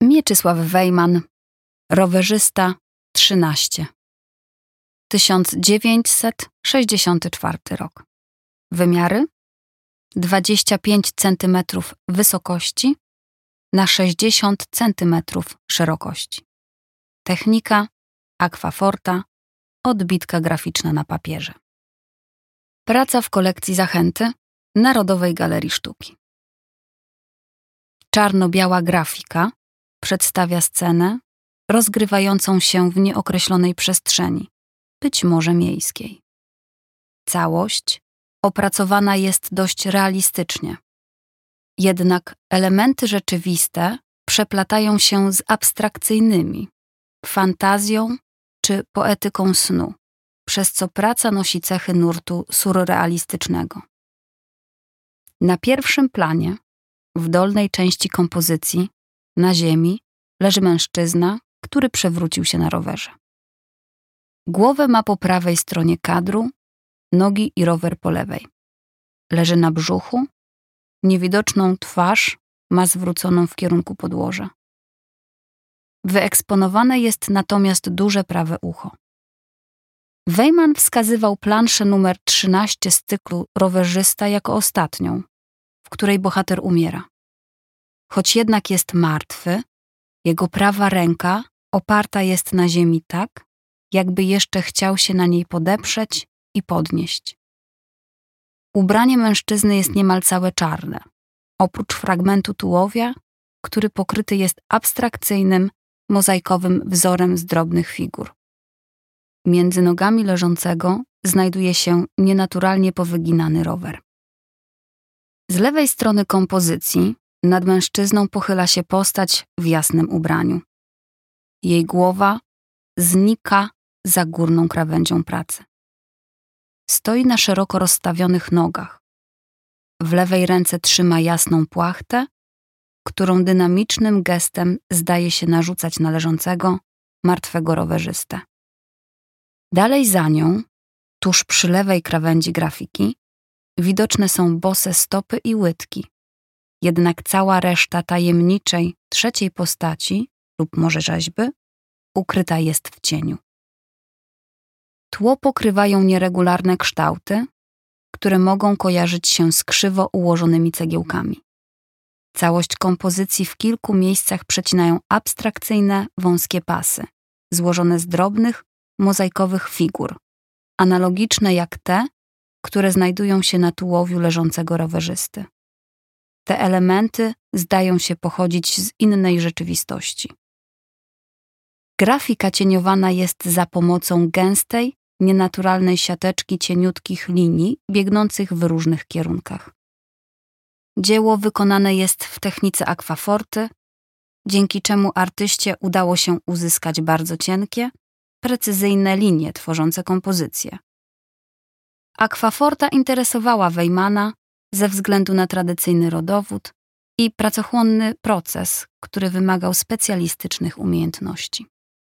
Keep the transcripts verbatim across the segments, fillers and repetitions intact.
Mieczysław Wejman, rowerzysta, trzynaście. tysiąc dziewięćset sześćdziesiąty czwarty rok. Wymiary: dwadzieścia pięć centymetrów wysokości na sześćdziesiąt centymetrów szerokości. Technika: aquaforta, odbitka graficzna na papierze. Praca w kolekcji Zachęty Narodowej Galerii Sztuki. Czarno-biała grafika przedstawia scenę rozgrywającą się w nieokreślonej przestrzeni, być może miejskiej. Całość opracowana jest dość realistycznie. Jednak elementy rzeczywiste przeplatają się z abstrakcyjnymi, fantazją czy poetyką snu, przez co praca nosi cechy nurtu surrealistycznego. Na pierwszym planie, w dolnej części kompozycji, na ziemi, leży mężczyzna, który przewrócił się na rowerze. Głowę ma po prawej stronie kadru, nogi i rower po lewej. Leży na brzuchu, niewidoczną twarz ma zwróconą w kierunku podłoża. Wyeksponowane jest natomiast duże prawe ucho. Wejman wskazywał planszę numer trzynaście z cyklu Rowerzysta jako ostatnią, w której bohater umiera. Choć jednak jest martwy, jego prawa ręka oparta jest na ziemi tak, jakby jeszcze chciał się na niej podeprzeć i podnieść. Ubranie mężczyzny jest niemal całe czarne, oprócz fragmentu tułowia, który pokryty jest abstrakcyjnym, mozaikowym wzorem z drobnych figur. Między nogami leżącego znajduje się nienaturalnie powyginany rower. Z lewej strony kompozycji nad mężczyzną pochyla się postać w jasnym ubraniu. Jej głowa znika za górną krawędzią pracy. Stoi na szeroko rozstawionych nogach. W lewej ręce trzyma jasną płachtę, którą dynamicznym gestem zdaje się narzucać na leżącego, martwego rowerzystę. Dalej za nią, tuż przy lewej krawędzi grafiki, widoczne są bose stopy i łydki. Jednak cała reszta tajemniczej, trzeciej postaci, lub może rzeźby, ukryta jest w cieniu. Tło pokrywają nieregularne kształty, które mogą kojarzyć się z krzywo ułożonymi cegiełkami. Całość kompozycji w kilku miejscach przecinają abstrakcyjne, wąskie pasy, złożone z drobnych, mozaikowych figur, analogiczne jak te, które znajdują się na tułowiu leżącego rowerzysty. Te elementy zdają się pochodzić z innej rzeczywistości. Grafika cieniowana jest za pomocą gęstej, nienaturalnej siateczki cieniutkich linii biegnących w różnych kierunkach. Dzieło wykonane jest w technice aquaforty, dzięki czemu artyście udało się uzyskać bardzo cienkie, precyzyjne linie tworzące kompozycję. Aquaforta interesowała Wejmana ze względu na tradycyjny rodowód i pracochłonny proces, który wymagał specjalistycznych umiejętności.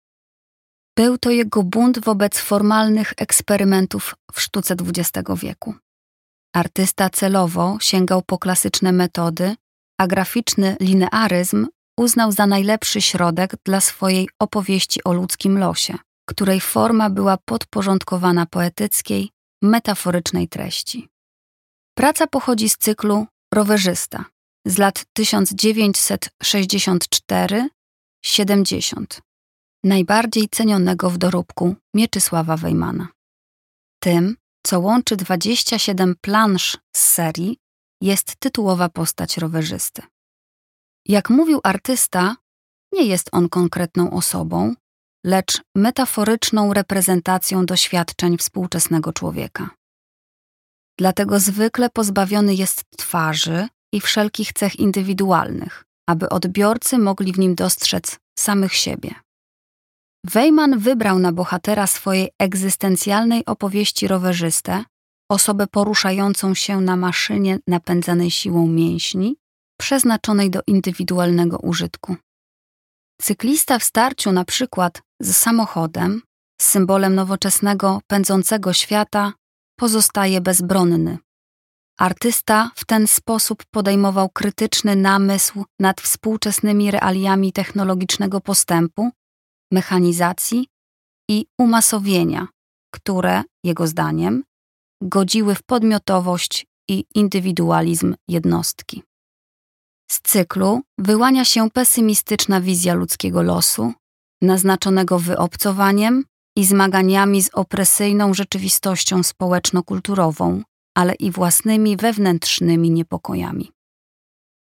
Był to jego bunt wobec formalnych eksperymentów w sztuce dwudziestego wieku. Artysta celowo sięgał po klasyczne metody, a graficzny linearyzm uznał za najlepszy środek dla swojej opowieści o ludzkim losie, której forma była podporządkowana poetyckiej, metaforycznej treści. Praca pochodzi z cyklu Rowerzysta z lat tysiąc dziewięćset sześćdziesiąt cztery do siedemdziesiąt, najbardziej cenionego w dorobku Mieczysława Wejmana. Tym, co łączy dwadzieścia siedem plansz z serii, jest tytułowa postać rowerzysty. Jak mówił artysta, nie jest on konkretną osobą, lecz metaforyczną reprezentacją doświadczeń współczesnego człowieka. Dlatego zwykle pozbawiony jest twarzy i wszelkich cech indywidualnych, aby odbiorcy mogli w nim dostrzec samych siebie. Wejman wybrał na bohatera swojej egzystencjalnej opowieści rowerzystę, osobę poruszającą się na maszynie napędzanej siłą mięśni, przeznaczonej do indywidualnego użytku. Cyklista w starciu na przykład z samochodem, symbolem nowoczesnego, pędzącego świata, pozostaje bezbronny. Artysta w ten sposób podejmował krytyczny namysł nad współczesnymi realiami technologicznego postępu, mechanizacji i umasowienia, które, jego zdaniem, godziły w podmiotowość i indywidualizm jednostki. Z cyklu wyłania się pesymistyczna wizja ludzkiego losu, naznaczonego wyobcowaniem i zmaganiami z opresyjną rzeczywistością społeczno-kulturową, ale i własnymi wewnętrznymi niepokojami.